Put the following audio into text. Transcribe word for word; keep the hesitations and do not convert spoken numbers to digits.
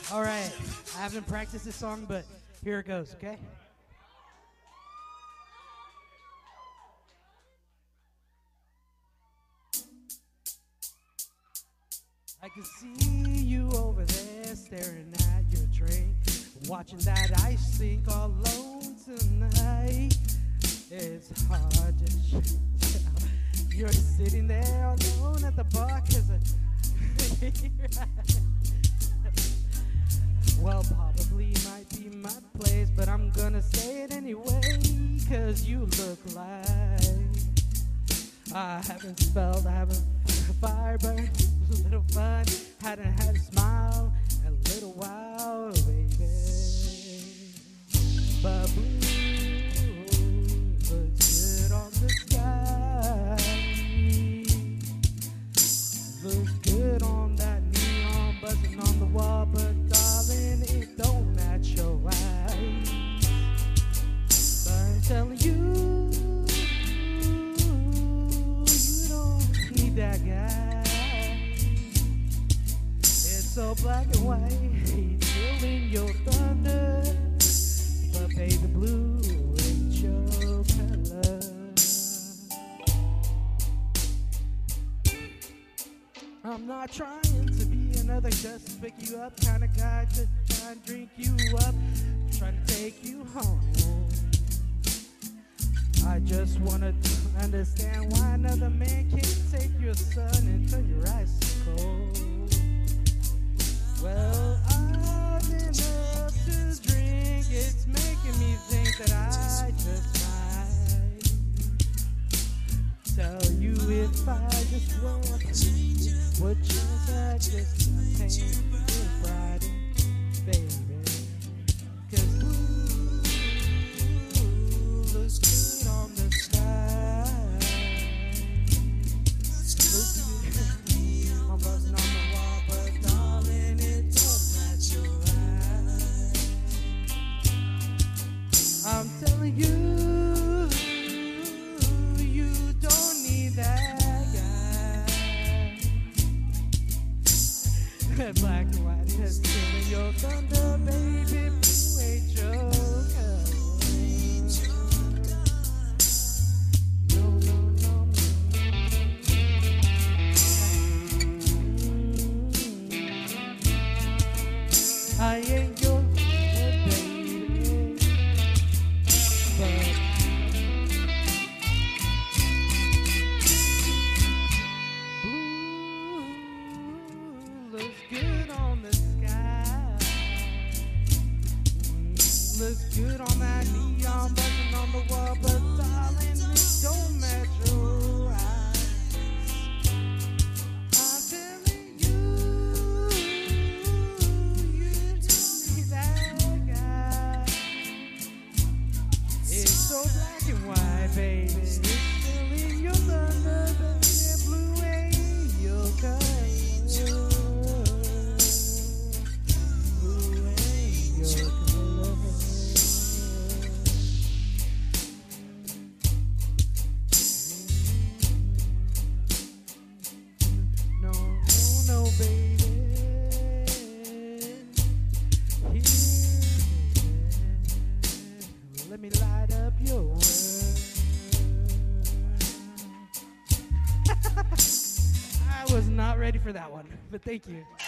All right. I haven't practiced this song, but here it goes, okay? I can see you over there staring at your drink, watching that ice sink all alone tonight. It's hard to sh- You're sitting there alone at the bar cause of well, probably might be my place, but I'm gonna say it anyway, cause you look like I haven't spelled, I haven't fire burned, it was a little fun, hadn't had a smile in a little while, baby. But blue looks good on the sky, looks good on that neon buzzing on the wall, but darling, it don't match your eyes. But I'm telling you, you don't need that guy. It's so black and white, he's stealing your thunder, but baby, blue ain't your color. I'm not trying to be another just pick you up kind of guy, just trying to drink you up, trying to take you home. I just wanna understand why another man can't take your son and turn your eyes cold. Well, I've enough to drink, it's making me think that I just might tell you if I just want what you said, just my pain is Friday, baby. Cause blue looks good on the sky. Looks good, I'm buzzing on the wall, but darling, it don't match your eyes. I'm telling you, you don't need that guy. Black and white is stealing your thunder, baby. Blue ain't your color. No, no, no, no. I ain't your baby, but looks good on the sky. Mm, looks good on that neon buzzing on the wall, but darling, it don't match your eyes. I'm telling you, you don't need that guy. It's so black and white, baby. It's still in your thunder, baby. Blue ain't your color. Let me light up your world. I was not ready for that one, but thank you.